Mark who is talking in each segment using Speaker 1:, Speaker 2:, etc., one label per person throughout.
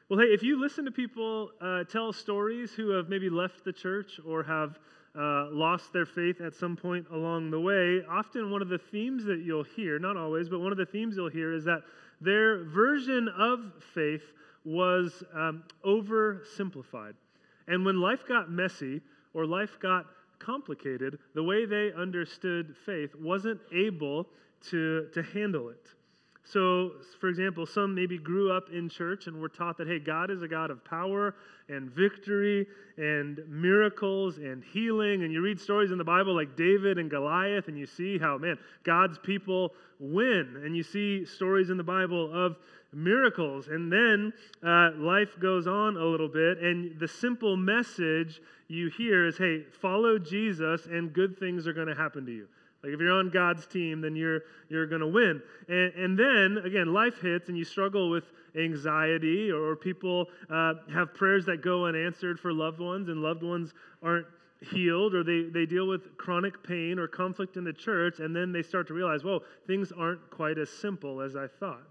Speaker 1: Well, hey, if you listen to people tell stories who have maybe left the church or have lost their faith at some point along the way, often one of the themes that you'll hear, not always, but one of the themes you'll hear is that their version of faith was oversimplified. And when life got messy or life got complicated, the way they understood faith wasn't able to handle it. So, for example, some maybe grew up in church and were taught that, hey, God is a God of power and victory and miracles and healing. And you read stories in the Bible like David and Goliath, and you see how, man, God's people win. And you see stories in the Bible of miracles. And then life goes on a little bit, and the simple message you hear is, hey, follow Jesus and good things are going to happen to you. Like if you're on God's team, then you're going to win. And then, again, life hits and you struggle with anxiety, or people have prayers that go unanswered for loved ones and loved ones aren't healed, or they deal with chronic pain or conflict in the church, and then they start to realize, whoa, things aren't quite as simple as I thought.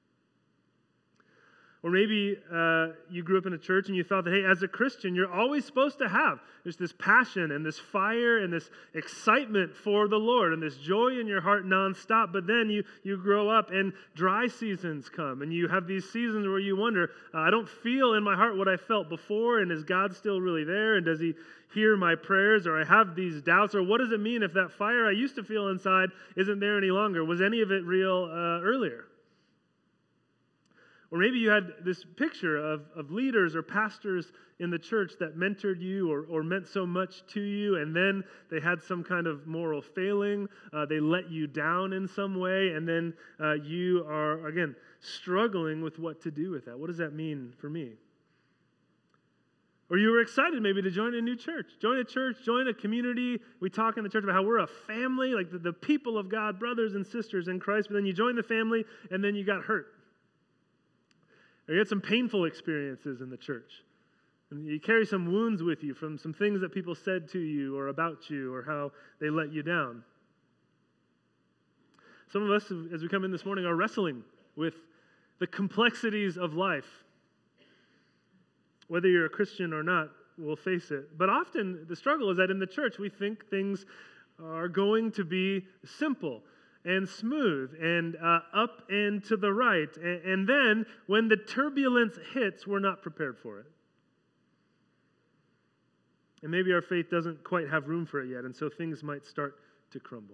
Speaker 1: Or maybe you grew up in a church and you thought that, hey, as a Christian, you're always supposed to have. There's this passion and this fire and this excitement for the Lord and this joy in your heart nonstop. But then you grow up and dry seasons come, and you have these seasons where you wonder, I don't feel in my heart what I felt before, and is God still really there? And does he hear my prayers? Or I have these doubts, or what does it mean if that fire I used to feel inside isn't there any longer? Was any of it real earlier? Or maybe you had this picture of leaders or pastors in the church that mentored you or meant so much to you, and then they had some kind of moral failing. They let you down in some way, and then you are, again, struggling with what to do with that. What does that mean for me? Or you were excited maybe to join a new church. Join a church, join a community. We talk in the church about how we're a family, like the people of God, brothers and sisters in Christ, but then you join the family, and then you got hurt. Or you had some painful experiences in the church. And you carry some wounds with you from some things that people said to you or about you or how they let you down. Some of us, as we come in this morning, are wrestling with the complexities of life. Whether you're a Christian or not, we'll face it. But often the struggle is that in the church we think things are going to be simple and smooth and up and to the right. And then when the turbulence hits, we're not prepared for it. And maybe our faith doesn't quite have room for it yet, and so things might start to crumble.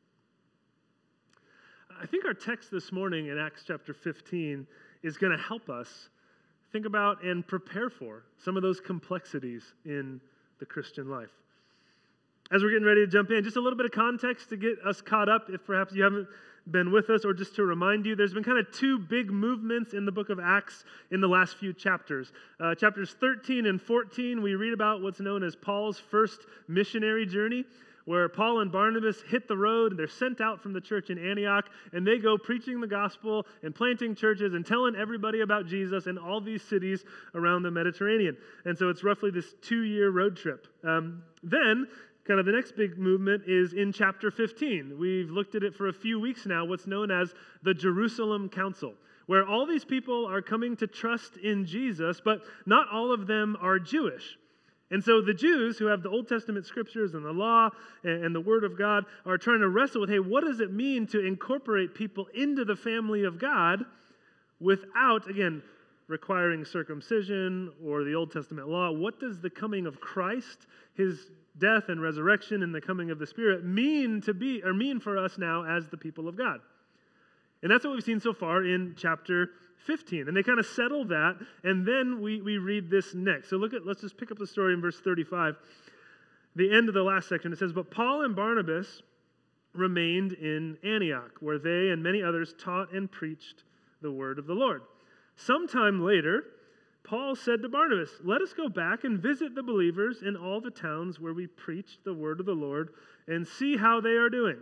Speaker 1: I think our text this morning in Acts chapter 15 is going to help us think about and prepare for some of those complexities in the Christian life. As we're getting ready to jump in, just a little bit of context to get us caught up if perhaps you haven't been with us, or just to remind you, there's been kind of two big movements in the book of Acts in the last few chapters. Chapters 13 and 14, we read about what's known as Paul's first missionary journey, where Paul and Barnabas hit the road, and they're sent out from the church in Antioch, and they go preaching the gospel and planting churches and telling everybody about Jesus in all these cities around the Mediterranean. And so it's roughly this 2-year road trip. Then, kind of the next big movement is in chapter 15. We've looked at it for a few weeks now, what's known as the Jerusalem Council, where all these people are coming to trust in Jesus, but not all of them are Jewish. And so the Jews, who have the Old Testament scriptures and the law and the Word of God, are trying to wrestle with, hey, what does it mean to incorporate people into the family of God without, again, requiring circumcision or the Old Testament law? What does the coming of Christ, his death and resurrection and the coming of the Spirit mean for us now as the people of God? And that's what we've seen so far in chapter 15. And they kind of settle that, and then we read this next. So let's just pick up the story in verse 35. The end of the last section, it says, "But Paul and Barnabas remained in Antioch, where they and many others taught and preached the word of the Lord. Sometime later, Paul said to Barnabas, 'Let us go back and visit the believers in all the towns where we preached the word of the Lord and see how they are doing.'"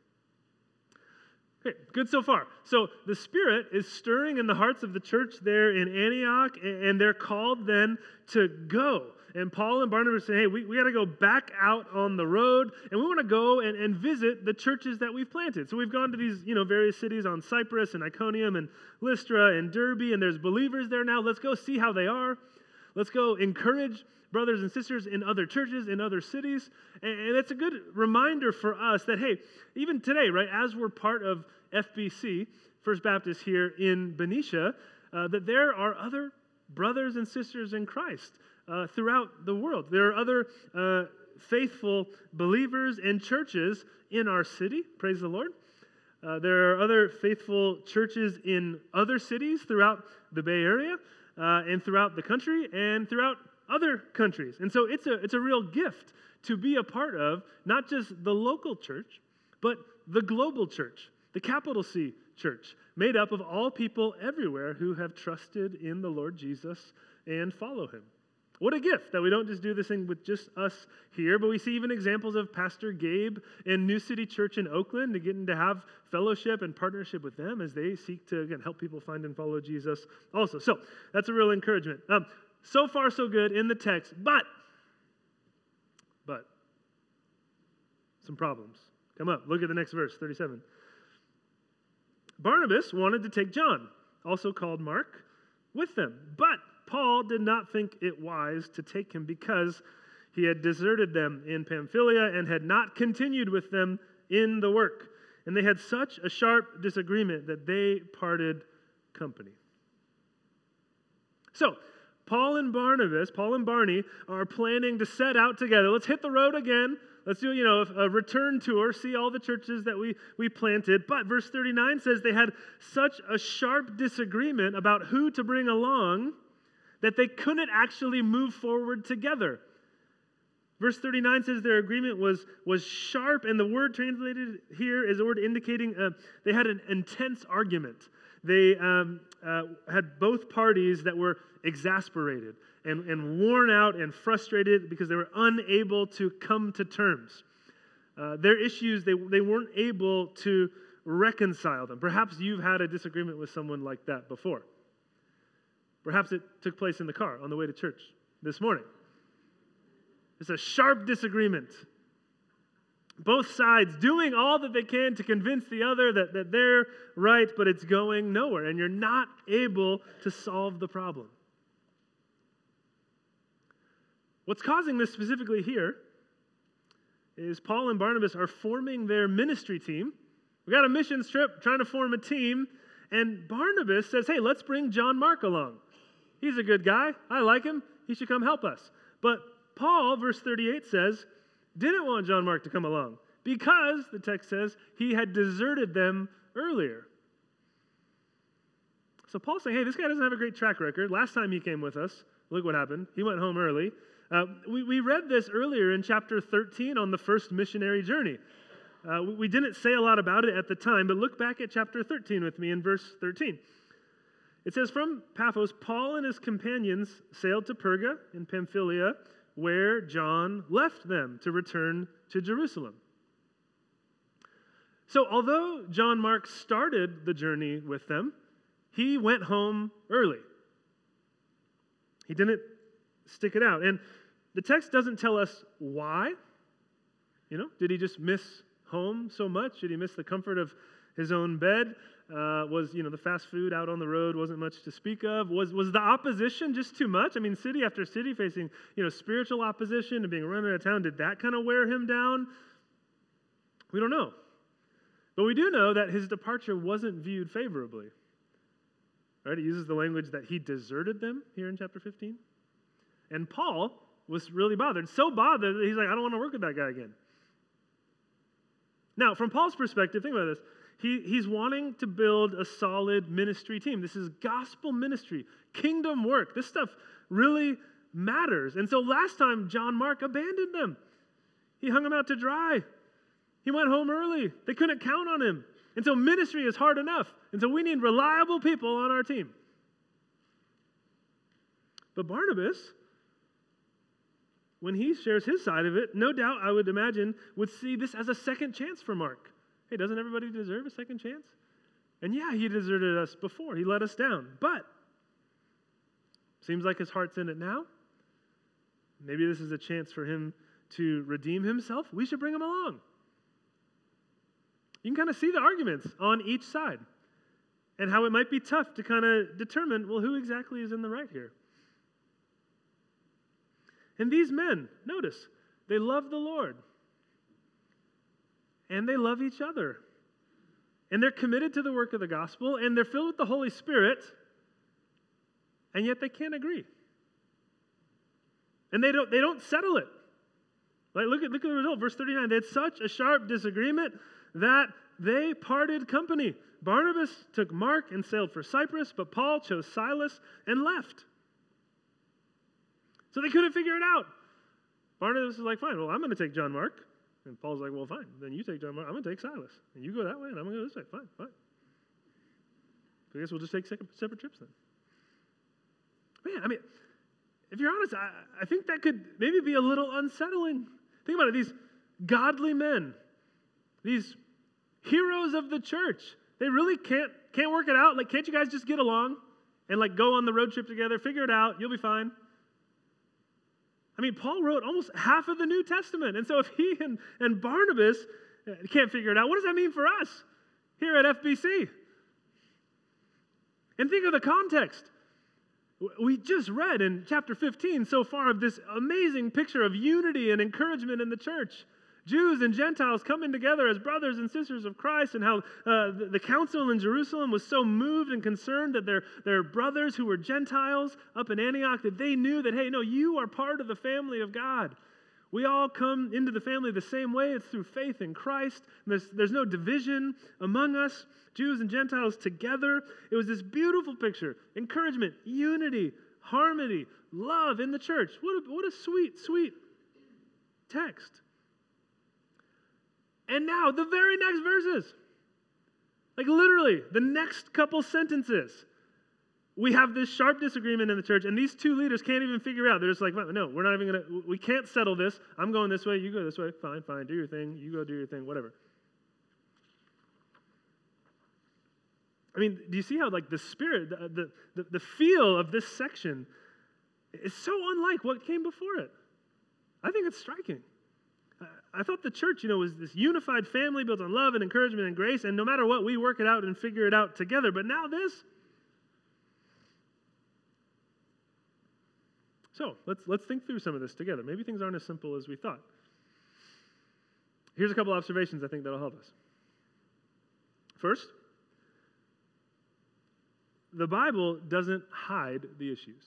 Speaker 1: Okay, good so far. So the Spirit is stirring in the hearts of the church there in Antioch, and they're called then to go And Paul and Barnabas say, hey, we got to go back out on the road, and we want to go and visit the churches that we've planted. So we've gone to these, various cities on Cyprus and Iconium and Lystra and Derbe, and there's believers there now. Let's go see how they are. Let's go encourage brothers and sisters in other churches, in other cities. And it's a good reminder for us that, hey, even today, right, as we're part of FBC, First Baptist here in Benicia, that there are other brothers and sisters in Christ throughout the world. There are other faithful believers and churches in our city, praise the Lord. There are other faithful churches in other cities throughout the Bay Area and throughout the country and throughout other countries. And so it's a real gift to be a part of not just the local church, but the global church, the capital C church, made up of all people everywhere who have trusted in the Lord Jesus and follow him. What a gift that we don't just do this thing with just us here, but we see even examples of Pastor Gabe and New City Church in Oakland to getting to have fellowship and partnership with them as they seek to, again, help people find and follow Jesus also. So that's a real encouragement. So far, so good in the text, but some problems come up. Look at the next verse, 37. Barnabas wanted to take John, also called Mark, with them, but Paul did not think it wise to take him because he had deserted them in Pamphylia and had not continued with them in the work. And they had such a sharp disagreement that they parted company. So, Paul and Barney are planning to set out together. Let's hit the road again. Let's do, a return tour, see all the churches that we planted. But verse 39 says they had such a sharp disagreement about who to bring along that they couldn't actually move forward together. Verse 39 says their agreement was sharp, and the word translated here is a word indicating they had an intense argument. They had both parties that were exasperated and worn out and frustrated because they were unable to come to terms. Their issues, they weren't able to reconcile them. Perhaps you've had a disagreement with someone like that before. Perhaps it took place in the car on the way to church this morning. It's a sharp disagreement. Both sides doing all that they can to convince the other that they're right, but it's going nowhere, and you're not able to solve the problem. What's causing this specifically here is Paul and Barnabas are forming their ministry team. We got a missions trip, trying to form a team, and Barnabas says, hey, let's bring John Mark along. He's a good guy. I like him. He should come help us. But Paul, verse 38 says, didn't want John Mark to come along because, the text says, he had deserted them earlier. So Paul's saying, hey, this guy doesn't have a great track record. Last time he came with us, look what happened. He went home early. We read this earlier in chapter 13 on the first missionary journey. We didn't say a lot about it at the time, but look back at chapter 13 with me in verse 13. It says, from Paphos, Paul and his companions sailed to Perga in Pamphylia, where John left them to return to Jerusalem. So although John Mark started the journey with them, he went home early. He didn't stick it out. And the text doesn't tell us why. Did he just miss home so much? Did he miss the comfort of his own bed? Was the fast food out on the road wasn't much to speak of? Was the opposition just too much? I mean, city after city facing, spiritual opposition and being run out of town. Did that kind of wear him down? We don't know. But we do know that his departure wasn't viewed favorably. Right? He uses the language that he deserted them here in chapter 15. And Paul was really bothered. So bothered that he's like, I don't want to work with that guy again. Now, from Paul's perspective, think about this. He's wanting to build a solid ministry team. This is gospel ministry, kingdom work. This stuff really matters. And so last time, John Mark abandoned them. He hung them out to dry. He went home early. They couldn't count on him. And so ministry is hard enough. And so we need reliable people on our team. But Barnabas, when he shares his side of it, no doubt, I would imagine, would see this as a second chance for Mark. Hey, doesn't everybody deserve a second chance? And yeah, he deserted us before. He let us down. But seems like his heart's in it now. maybe this is a chance for him to redeem himself. We should bring him along. You can kind of see the arguments on each side and how it might be tough to kind of determine, well, who exactly is in the right here? And these men, notice, they love the Lord. And they love each other. And they're committed to the work of the gospel, and they're filled with the Holy Spirit, and yet they can't agree. And they don't settle it. Like look at the result, verse 39. They had such a sharp disagreement that they parted company. Barnabas took Mark and sailed for Cyprus, but Paul chose Silas and left. So they couldn't figure it out. Barnabas is like, fine, well, I'm going to take John Mark. And Paul's like, well, fine, then you take John Mark. I'm going to take Silas. And you go that way, and I'm going to go this way. Fine. So I guess we'll just take separate trips then. Man, I mean, if you're honest, I think that could maybe be a little unsettling. Think about it. These godly men, these heroes of the church, they really can't work it out. Like, can't you guys just get along and like go on the road trip together, figure it out, you'll be fine? I mean, Paul wrote almost half of the New Testament. And so if he and Barnabas can't figure it out, what does that mean for us here at FBC? And think of the context. We just read in chapter 15 so far of this amazing picture of unity and encouragement in the church. Jews and Gentiles coming together as brothers and sisters of Christ, and how the council in Jerusalem was so moved and concerned that their brothers who were Gentiles up in Antioch, that they knew that, hey, no, you are part of the family of God. We all come into the family the same way. It's through faith in Christ. There's no division among us, Jews and Gentiles together. It was this beautiful picture. Encouragement, unity, harmony, love in the church. What a sweet, sweet text. And now, the very next verses, like literally the next couple sentences, we have this sharp disagreement in the church, and these two leaders can't even figure out. They're just like, no, we're not even going to, we can't settle this. I'm going this way, you go this way. Fine, do your thing. You go do your thing, whatever. I mean, do you see how like the spirit, the feel of this section is so unlike what came before it? I think it's striking. I thought the church, was this unified family built on love and encouragement and grace, and no matter what, we work it out and figure it out together. But now this. So let's think through some of this together. Maybe things aren't as simple as we thought. Here's a couple observations I think that'll help us. First, the Bible doesn't hide the issues.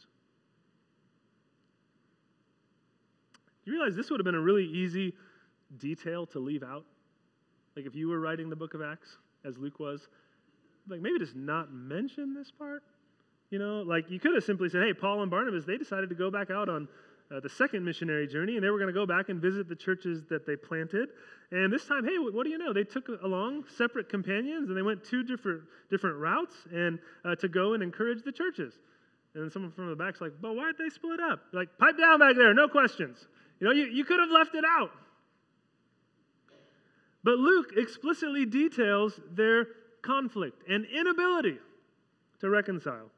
Speaker 1: You realize this would have been a really easy detail to leave out? Like if you were writing the book of Acts, as Luke was, like maybe just not mention this part. Like you could have simply said, hey, Paul and Barnabas, they decided to go back out on the second missionary journey, and they were going to go back and visit the churches that they planted. And this time, hey, what do you know? They took along separate companions, and they went two different routes and to go and encourage the churches. And then someone from the back's like, but why'd they split up? Like, pipe down back there, no questions. You could have left it out. But Luke explicitly details their conflict and inability to reconcile.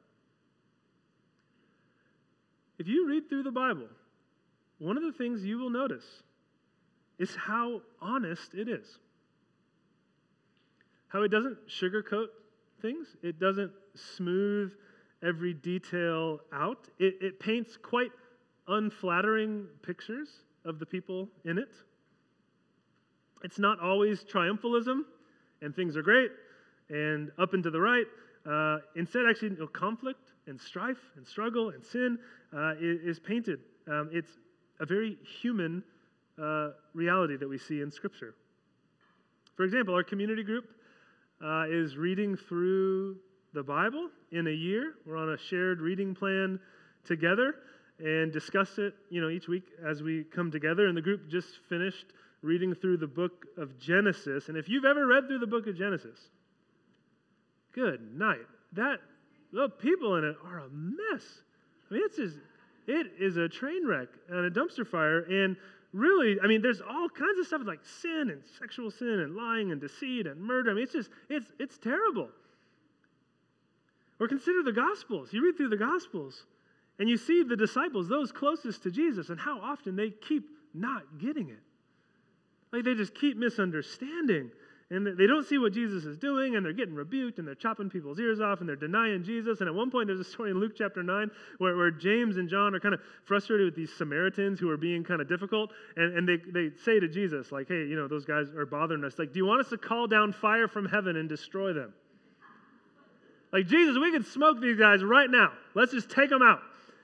Speaker 1: If you read through the Bible, one of the things you will notice is how honest it is. How it doesn't sugarcoat things. It doesn't smooth every detail out. It paints quite unflattering pictures of the people in it. It's not always triumphalism, and things are great, and up and to the right. Instead, actually, conflict and strife and struggle and sin is painted. It's a very human reality that we see in Scripture. For example, our community group is reading through the Bible in a year. We're on a shared reading plan together and discuss it, each week as we come together. And the group just finished reading through the book of Genesis. And if you've ever read through the book of Genesis, good night. The people in it are a mess. I mean, it is a train wreck and a dumpster fire. And really, there's all kinds of stuff like sin and sexual sin and lying and deceit and murder. It's terrible. Or consider the Gospels. You read through the Gospels, And you see the disciples, those closest to Jesus, and how often they keep not getting it. Like they just keep misunderstanding. And they don't see what Jesus is doing, and they're getting rebuked, and they're chopping people's ears off, and they're denying Jesus. And at one point, there's a story in Luke chapter 9 where James and John are kind of frustrated with these Samaritans who are being kind of difficult. And they say to Jesus, like, hey, those guys are bothering us. Like, do you want us to call down fire from heaven and destroy them? Like, Jesus, we can smoke these guys right now. Let's just take them out.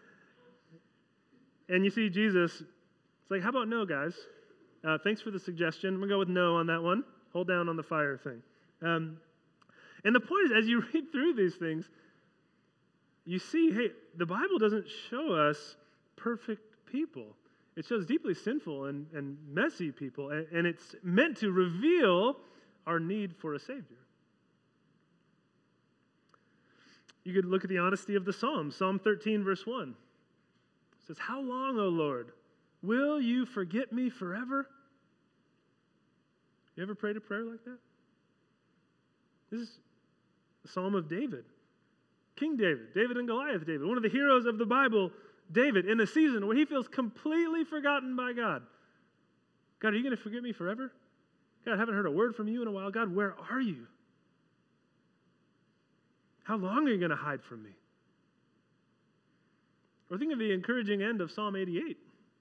Speaker 1: And you see Jesus, it's like, how about no, guys? Thanks for the suggestion. I'm going to go with no on that one. Hold down on the fire thing. And the point is, as you read through these things, you see, hey, the Bible doesn't show us perfect people. It shows deeply sinful and messy people, and it's meant to reveal our need for a Savior. You could look at the honesty of the Psalms. Psalm 13, verse 1. It says, how long, O Lord, will you forget me forever? You ever prayed a prayer like that? This is the Psalm of David. King David, David and Goliath David, one of the heroes of the Bible, David, in a season where he feels completely forgotten by God. God, are you going to forget me forever? God, I haven't heard a word from you in a while. God, where are you? How long are you going to hide from me? Or think of the encouraging end of Psalm 88. It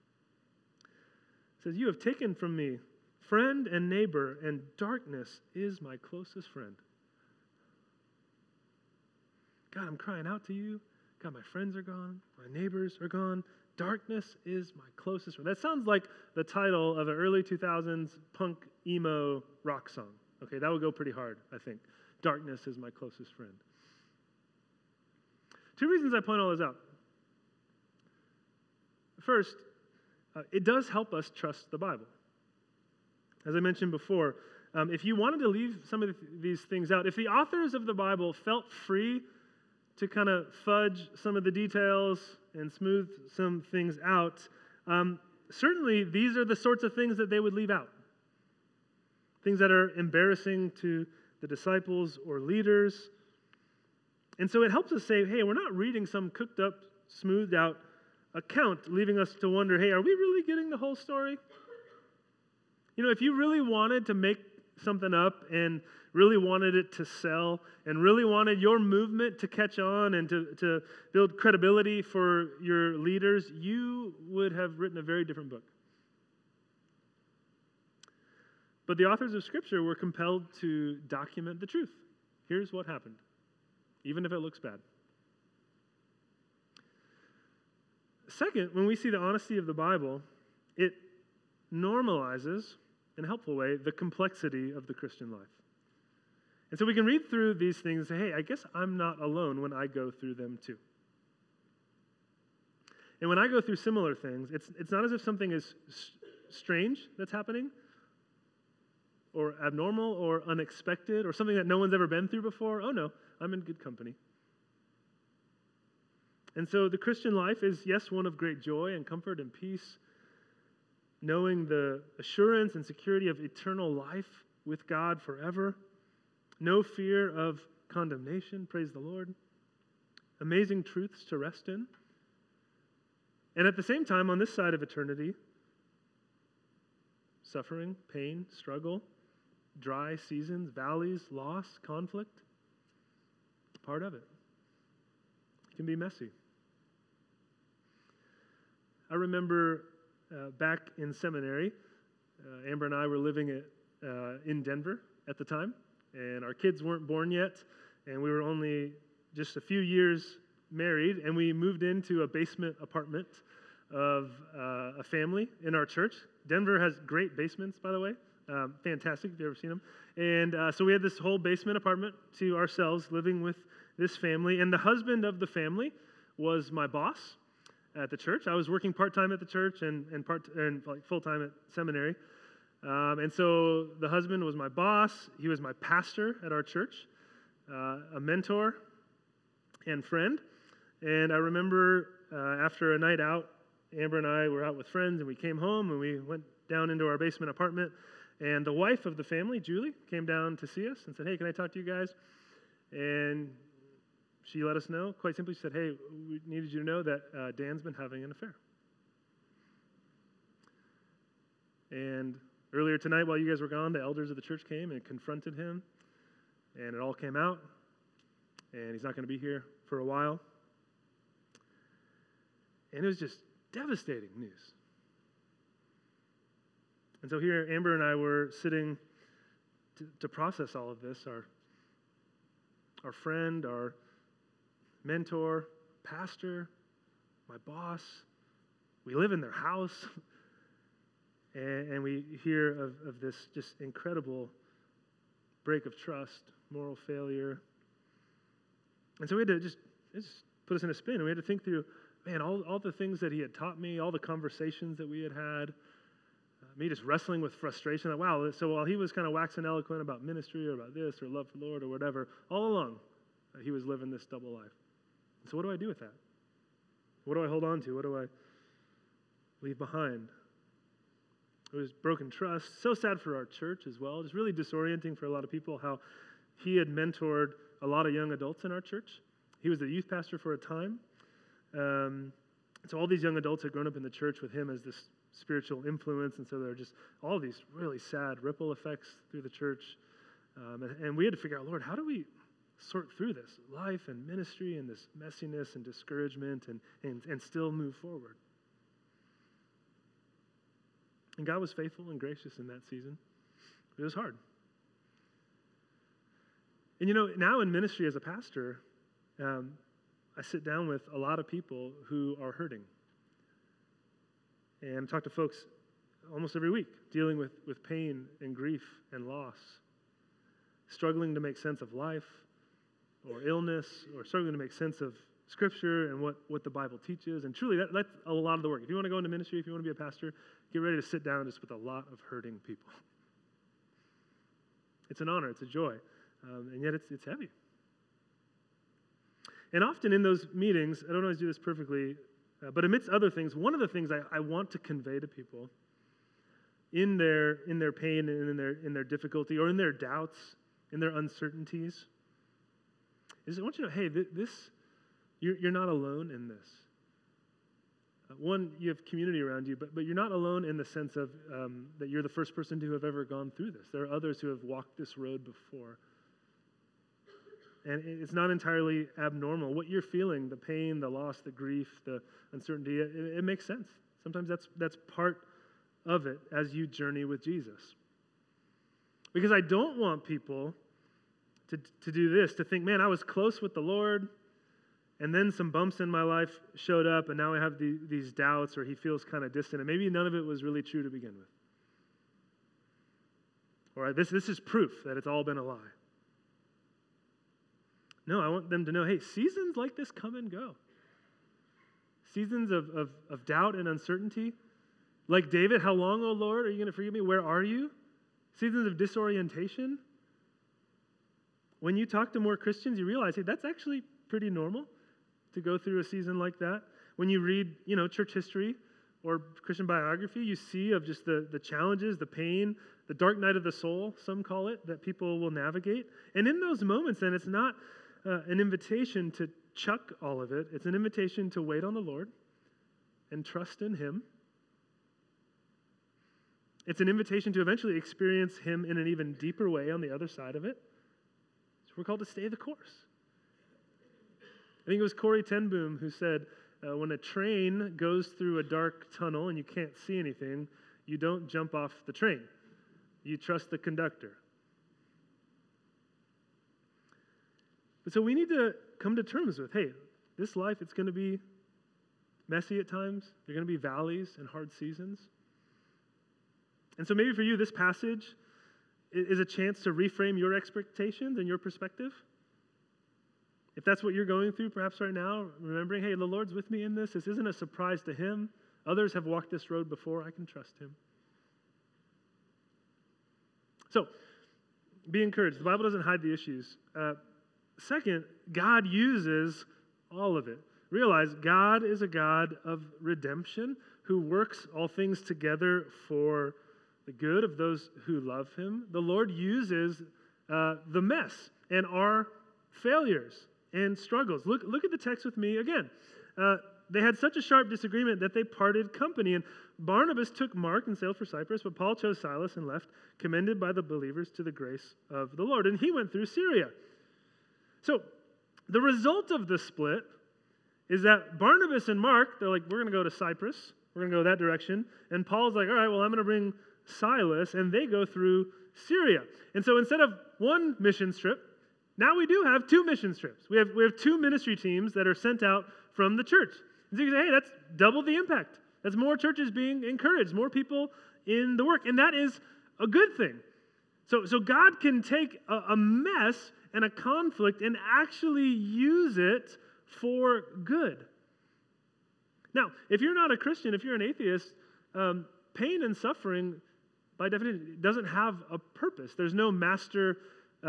Speaker 1: says, you have taken from me friend and neighbor, and darkness is my closest friend. God, I'm crying out to you. God, my friends are gone. My neighbors are gone. Darkness is my closest friend. That sounds like the title of an early 2000s punk emo rock song. Okay, that would go pretty hard, I think. Darkness is my closest friend. Two reasons I point all this out. First, it does help us trust the Bible. As I mentioned before, if you wanted to leave some of these things out, if the authors of the Bible felt free to kind of fudge some of the details and smooth some things out, certainly these are the sorts of things that they would leave out. Things that are embarrassing to the disciples or leaders. And so it helps us say, hey, we're not reading some cooked up, smoothed out account, leaving us to wonder, hey, are we really getting the whole story? If you really wanted to make something up and really wanted it to sell and really wanted your movement to catch on and to build credibility for your leaders, you would have written a very different book. But the authors of Scripture were compelled to document the truth. Here's what happened, even if it looks bad. Second, when we see the honesty of the Bible, it normalizes, in a helpful way, the complexity of the Christian life. And so we can read through these things and say, hey, I guess I'm not alone when I go through them too. And when I go through similar things, it's not as if something is strange that's happening or abnormal or unexpected or something that no one's ever been through before. Oh no, I'm in good company. And so the Christian life is, yes, one of great joy and comfort and peace, knowing the assurance and security of eternal life with God forever. No fear of condemnation, praise the Lord. Amazing truths to rest in. And at the same time, on this side of eternity, suffering, pain, struggle, dry seasons, valleys, loss, conflict, part of it. It can be messy. I remember back in seminary, Amber and I were living in Denver at the time, and our kids weren't born yet, and we were only just a few years married, and we moved into a basement apartment of a family in our church. Denver has great basements, by the way. Fantastic, if you've ever seen them. And so we had this whole basement apartment to ourselves, living with this family, and the husband of the was my boss at the church. I was working part-time at the church and like full-time at seminary. And so the husband was my boss. He was my pastor at our church, a mentor and friend. And I remember after a night out, Amber and I were out with friends, and we came home, and we went down into our basement apartment. And the wife of the family, Julie, came down to see us and said, hey, can I talk to you guys? And she let us know, quite simply, she said, hey, we needed you to know that Dan's been having an affair. And earlier tonight, while you guys were gone, the elders of the church came and confronted him, and it all came out, and he's not going to be here for a while. And it was just devastating news. And so here, Amber and I were sitting to process all of this. Our friend, our mentor, pastor, my boss, we live in their house, and we hear of this just incredible break of trust, moral failure. And so we had to just put us in a spin, and we had to think through, man, all the things that he had taught me, all the conversations that we had, me just wrestling with frustration. Like, wow, so while he was kind of waxing eloquent about ministry or about this or love for the Lord or whatever, all along he was living this double life. And so what do I do with that? What do I hold on to? What do I leave behind? It was broken trust. So sad for our church as well. Just really disorienting for a lot of people how he had mentored a lot of young adults in our church. He was the youth pastor for a time. So all these young adults had grown up in the church with him as this spiritual influence, and so there are just all these really sad ripple effects through the church. And we had to figure out, Lord, how do we sort through this life and ministry and this messiness and discouragement and still move forward? And God was faithful and gracious in that season. It was hard. And now in ministry as a pastor, I sit down with a lot of people who are hurting. And talk to folks almost every week dealing with pain and grief and loss, struggling to make sense of life or illness, or struggling to make sense of Scripture and what the Bible teaches. And truly, that's a lot of the work. If you want to go into ministry, if you want to be a pastor, get ready to sit down just with a lot of hurting people. It's an honor. It's a joy. And yet it's heavy. And often in those meetings, I don't always do this perfectly, but amidst other things, one of the things I want to convey to people in their pain and in their difficulty or in their doubts, in their uncertainties, is I want you to know, hey, you're not alone in this. One, you have community around you, but you're not alone in the sense of that you're the first person to have ever gone through this. There are others who have walked this road before. And it's not entirely abnormal. What you're feeling, the pain, the loss, the grief, the uncertainty, it makes sense. Sometimes that's part of it as you journey with Jesus. Because I don't want people to do this, to think, man, I was close with the Lord, and then some bumps in my life showed up, and now I have these doubts, or he feels kind of distant, and maybe none of it was really true to begin with. Or this is proof that it's all been a lie. No, I want them to know, hey, seasons like this come and go. Seasons of doubt and uncertainty. Like David, how long, O Lord, are you going to forgive me? Where are you? Seasons of disorientation. When you talk to more Christians, you realize, hey, that's actually pretty normal to go through a season like that. When you read, church history or Christian biography, you see of just the challenges, the pain, the dark night of the soul, some call it, that people will navigate. And in those moments, then, it's not an invitation to chuck all of it. It's an invitation to wait on the Lord and trust in Him. It's an invitation to eventually experience Him in an even deeper way on the other side of it. So we're called to stay the course. I think it was Corrie ten Boom who said, when a train goes through a dark tunnel and you can't see anything, you don't jump off the train. You trust the conductor. But so we need to come to terms with, hey, this life, it's going to be messy at times. There are going to be valleys and hard seasons. And so maybe for you, this passage is a chance to reframe your expectations and your perspective. If that's what you're going through, perhaps right now, remembering, hey, the Lord's with me in this. This isn't a surprise to Him. Others have walked this road before. I can trust Him. So, be encouraged. The Bible doesn't hide the issues. Second, God uses all of it. Realize God is a God of redemption who works all things together for the good of those who love Him. The Lord uses the mess and our failures and struggles. Look at the text with me again. They had such a sharp disagreement that they parted company. And Barnabas took Mark and sailed for Cyprus, but Paul chose Silas and left, commended by the believers to the grace of the Lord. And he went through Syria. So the result of the split is that Barnabas and Mark, they're like, we're going to go to Cyprus. We're going to go that direction. And Paul's like, all right, well, I'm going to bring Silas. And they go through Syria. And so instead of one missions trip, now we do have two missions trips. We have two ministry teams that are sent out from the church. And so you can say, hey, that's double the impact. That's more churches being encouraged, more people in the work. And that is a good thing. So God can take a mess and a conflict and actually use it for good. Now, if you're not a Christian, if you're an atheist, pain and suffering, by definition, doesn't have a purpose. There's no master,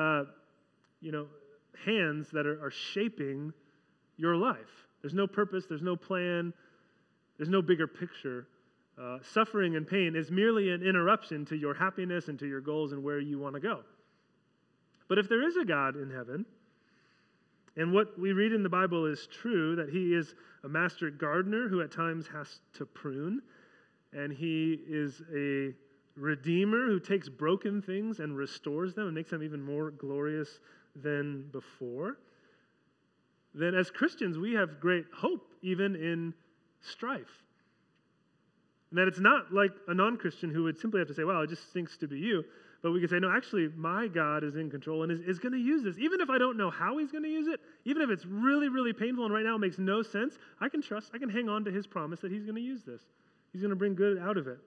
Speaker 1: hands that are shaping your life. There's no purpose. There's no plan. There's no bigger picture. Suffering and pain is merely an interruption to your happiness and to your goals and where you want to go. But if there is a God in heaven, and what we read in the Bible is true, that he is a master gardener who at times has to prune, and he is a redeemer who takes broken things and restores them and makes them even more glorious than before, then as Christians, we have great hope even in strife. And that it's not like a non-Christian who would simply have to say, wow, it just stinks to be you. But we could say, no, actually, my God is in control and is going to use this. Even if I don't know how he's going to use it, even if it's really, really painful and right now it makes no sense, I can trust, I can hang on to his promise that he's going to use this. He's going to bring good out of it.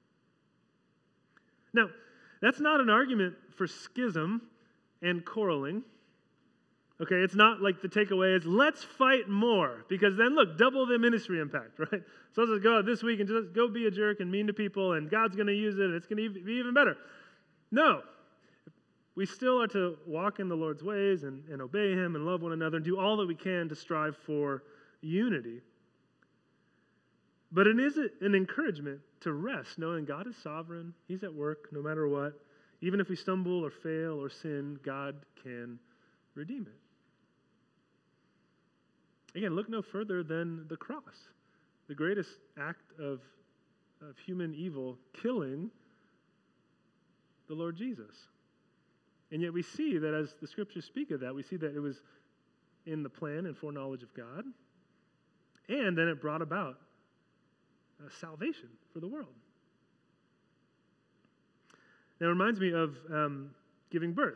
Speaker 1: Now, that's not an argument for schism and quarreling. Okay, it's not like the takeaway is, let's fight more, because then, look, double the ministry impact, right? So let's just go out this week and just go be a jerk and mean to people, and God's going to use it, and it's going to be even better. No. We still are to walk in the Lord's ways and obey him and love one another and do all that we can to strive for unity. But it is an encouragement to rest, knowing God is sovereign, he's at work no matter what. Even if we stumble or fail or sin, God can redeem it. Again, look no further than the cross, the greatest act of human evil, killing the Lord Jesus. And yet we see that as the scriptures speak of that, we see that it was in the plan and foreknowledge of God, and then it brought about salvation for the world. Now, it reminds me of giving birth.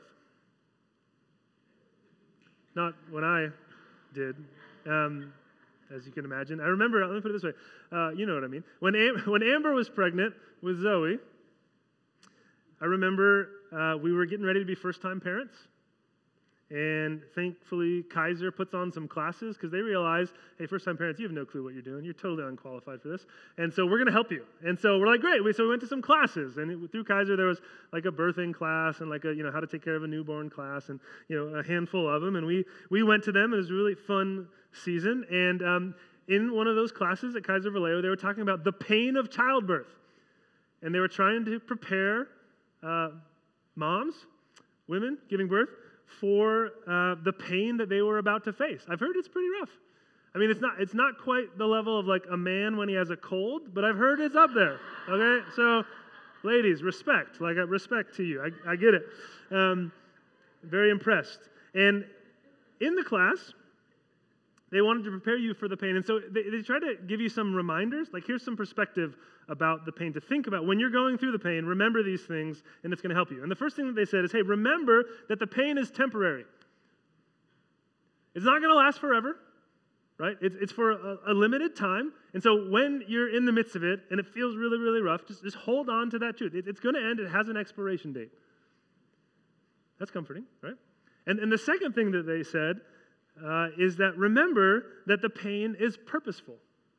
Speaker 1: Not when I did, as you can imagine. I remember, let me put it this way. You know what I mean. When Amber was pregnant with Zoe, I remember we were getting ready to be first-time parents. And thankfully, Kaiser puts on some classes because they realize, hey, first-time parents, you have no clue what you're doing. You're totally unqualified for this. And so we're going to help you. And so we're like, great. So we went to some classes. And through Kaiser, there was like a birthing class and like a, how to take care of a newborn class and, a handful of them. And we went to them. It was a really fun season. And in one of those classes at Kaiser Vallejo, they were talking about the pain of childbirth. And they were trying to prepare moms, women giving birth, for the pain that they were about to face. I've heard it's pretty rough. I mean, it's not quite the level of like a man when he has a cold, but I've heard it's up there. Okay, so ladies, respect. Like respect to you. I get it. Very impressed. And in the class, they wanted to prepare you for the pain. And so they try to give you some reminders. Like, here's some perspective about the pain to think about. When you're going through the pain, remember these things, and it's going to help you. And the first thing that they said is, hey, remember that the pain is temporary. It's not going to last forever, right? It's for a limited time. And so when you're in the midst of it, and it feels really, really rough, just hold on to that truth. It's going to end. It has an expiration date. That's comforting, right? And the second thing that they said is that remember that the pain is purposeful.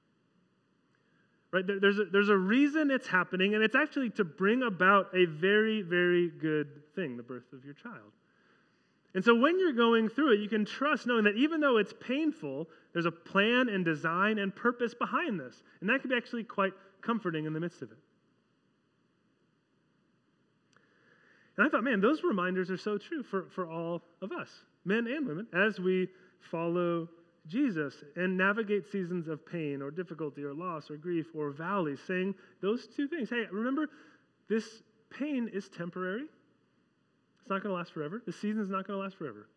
Speaker 1: Right? There's a reason it's happening, and it's actually to bring about a very, very good thing, the birth of your child. And so when you're going through it, you can trust knowing that even though it's painful, there's a plan and design and purpose behind this. And that can be actually quite comforting in the midst of it. And I thought, man, those reminders are so true for all of us, men and women, as we follow Jesus and navigate seasons of pain or difficulty or loss or grief or valleys, saying those two things. Hey, remember, this pain is temporary. It's not going to last forever. The season's not going to last forever.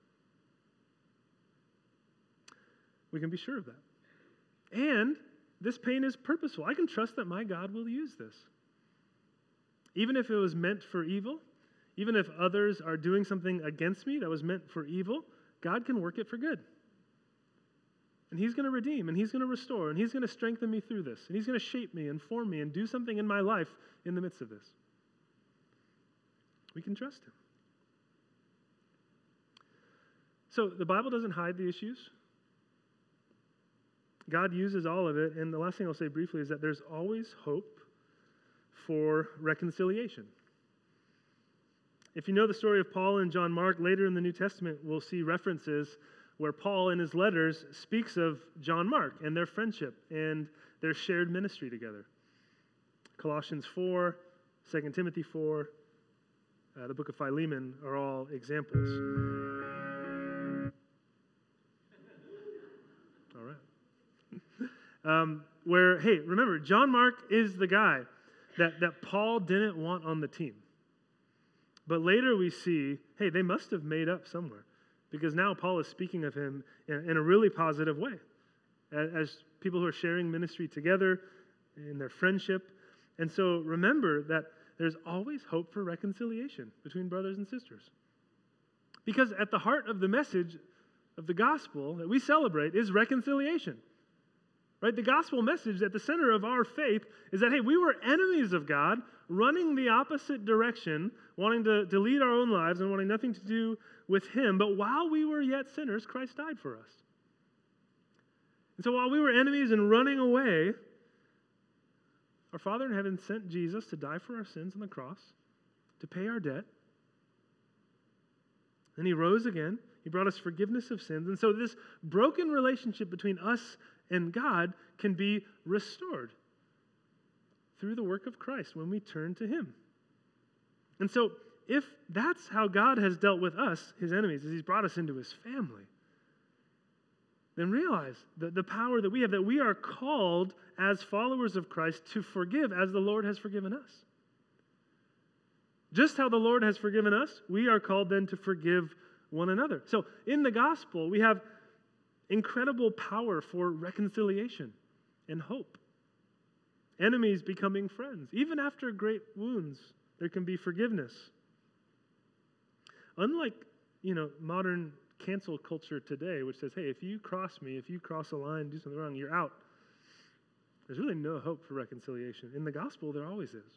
Speaker 1: We can be sure of that. And this pain is purposeful. I can trust that my God will use this. Even if it was meant for evil, even if others are doing something against me that was meant for evil, God can work it for good. And he's going to redeem, and he's going to restore, and he's going to strengthen me through this, and he's going to shape me and form me and do something in my life in the midst of this. We can trust him. So the Bible doesn't hide the issues. God uses all of it, and the last thing I'll say briefly is that there's always hope for reconciliation. If you know the story of Paul and John Mark, later in the New Testament, we'll see references where Paul in his letters speaks of John Mark and their friendship and their shared ministry together. Colossians 4, 2 Timothy 4, the book of Philemon are all examples. All right. Where, hey, remember, John Mark is the guy that Paul didn't want on the team. But later we see, hey, they must have made up somewhere, because now Paul is speaking of him in a really positive way as people who are sharing ministry together in their friendship. And so remember that there's always hope for reconciliation between brothers and sisters. Because at the heart of the message of the gospel that we celebrate is reconciliation. Right? The gospel message at the center of our faith is that, hey, we were enemies of God, running the opposite direction, wanting to lead our own lives and wanting nothing to do with him. But while we were yet sinners, Christ died for us. And so while we were enemies and running away, our Father in heaven sent Jesus to die for our sins on the cross, to pay our debt. And he rose again. He brought us forgiveness of sins. And so this broken relationship between us and God can be restored through the work of Christ when we turn to him. And so if that's how God has dealt with us, his enemies, as he's brought us into his family, then realize the power that we are called as followers of Christ to forgive as the Lord has forgiven us. Just how the Lord has forgiven us, we are called then to forgive one another. So in the gospel, we have incredible power for reconciliation and hope. Enemies becoming friends. Even after great wounds, there can be forgiveness. Unlike, modern cancel culture today, which says, hey, if you cross me, if you cross a line, do something wrong, you're out. There's really no hope for reconciliation. In the gospel, there always is.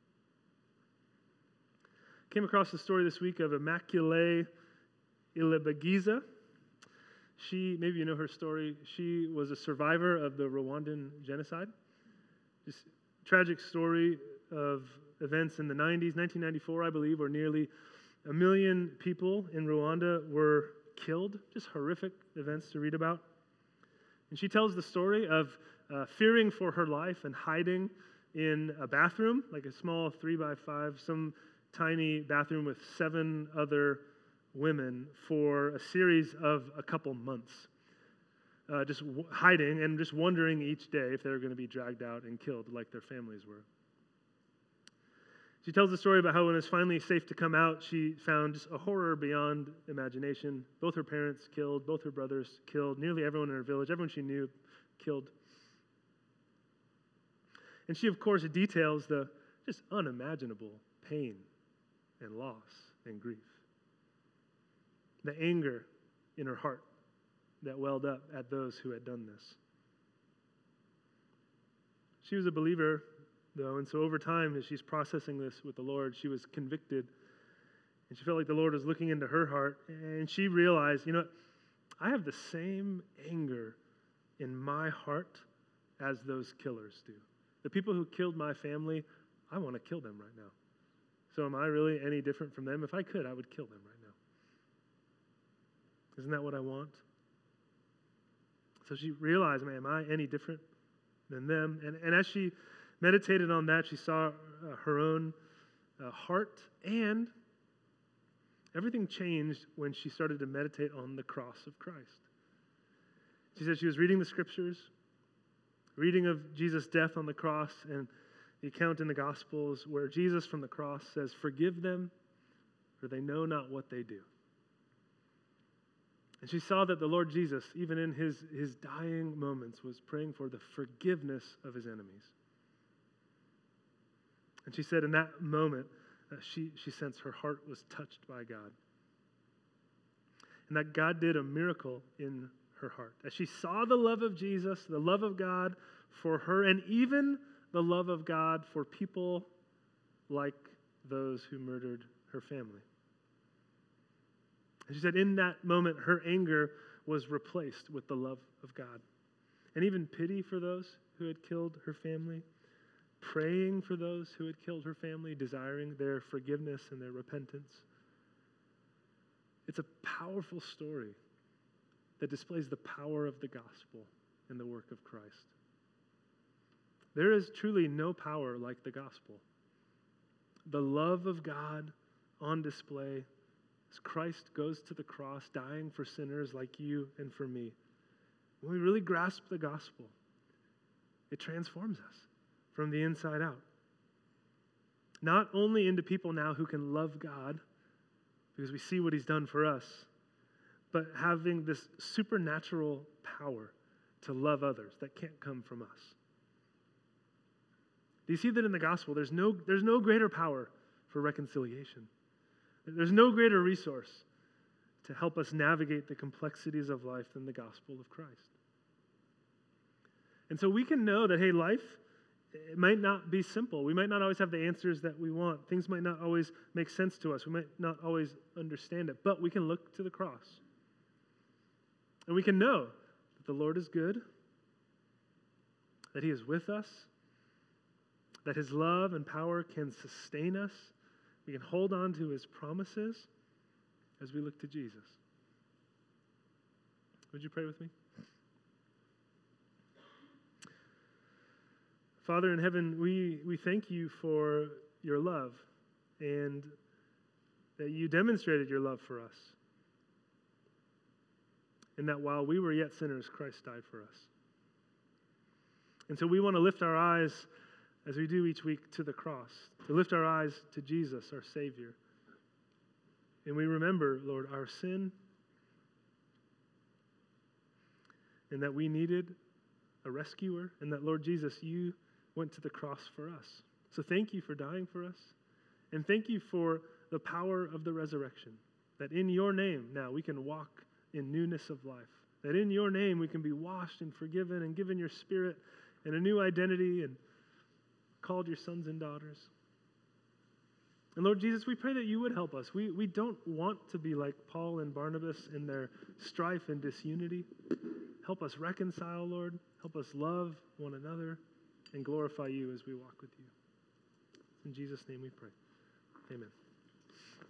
Speaker 1: Came across the story this week of Immaculée Ilibagiza. Maybe you know her story. She was a survivor of the Rwandan genocide. Just tragic story of events in the 90s, 1994, I believe, where nearly 1 million people in Rwanda were killed. Just horrific events to read about. And she tells the story of fearing for her life and hiding in a bathroom, like a small 3x5, some tiny bathroom with 7 other women for a series of a couple months, just hiding and just wondering each day if they were going to be dragged out and killed like their families were. She tells the story about how when it was finally safe to come out, she found just a horror beyond imagination. Both her parents killed, both her brothers killed, nearly everyone in her village, everyone she knew killed. And she, of course, details the just unimaginable pain and loss and grief. The anger in her heart that welled up at those who had done this. She was a believer, though, and so over time, as she's processing this with the Lord, she was convicted, and she felt like the Lord was looking into her heart, and she realized, I have the same anger in my heart as those killers do. The people who killed my family, I want to kill them right now. So am I really any different from them? If I could, I would kill them right now. Isn't that what I want? So she realized, man, am I any different than them? And as she meditated on that, she saw her own heart, and everything changed when she started to meditate on the cross of Christ. She said she was reading the scriptures, reading of Jesus' death on the cross, and the account in the Gospels where Jesus from the cross says, "Forgive them, for they know not what they do." And she saw that the Lord Jesus, even in his dying moments, was praying for the forgiveness of his enemies. And she said in that moment, she sensed her heart was touched by God. And that God did a miracle in her heart. As she saw the love of Jesus, the love of God for her, and even the love of God for people like those who murdered her family. And she said in that moment, her anger was replaced with the love of God. And even pity for those who had killed her family, praying for those who had killed her family, desiring their forgiveness and their repentance. It's a powerful story that displays the power of the gospel and the work of Christ. There is truly no power like the gospel. The love of God on display as Christ goes to the cross, dying for sinners like you and for me. When we really grasp the gospel, it transforms us from the inside out. Not only into people now who can love God because we see what he's done for us, but having this supernatural power to love others that can't come from us. Do you see that in the gospel? There's no greater power for reconciliation. There's no greater resource to help us navigate the complexities of life than the gospel of Christ. And so we can know that, hey, life, it might not be simple. We might not always have the answers that we want. Things might not always make sense to us. We might not always understand it. But we can look to the cross. And we can know that the Lord is good, that he is with us, that his love and power can sustain us. We can hold on to his promises as we look to Jesus. Would you pray with me? Father in heaven, we thank you for your love and that you demonstrated your love for us. And that while we were yet sinners, Christ died for us. And so we want to lift our eyes, as we do each week, to the cross, to lift our eyes to Jesus, our Savior. And we remember, Lord, our sin, and that we needed a rescuer, and that, Lord Jesus, you went to the cross for us. So thank you for dying for us, and thank you for the power of the resurrection, that in your name now we can walk in newness of life, that in your name we can be washed and forgiven and given your Spirit and a new identity and called your sons and daughters. And Lord Jesus, we pray that you would help us. We don't want to be like Paul and Barnabas in their strife and disunity. Help us reconcile, Lord. Help us love one another and glorify you as we walk with you. In Jesus' name we pray. Amen.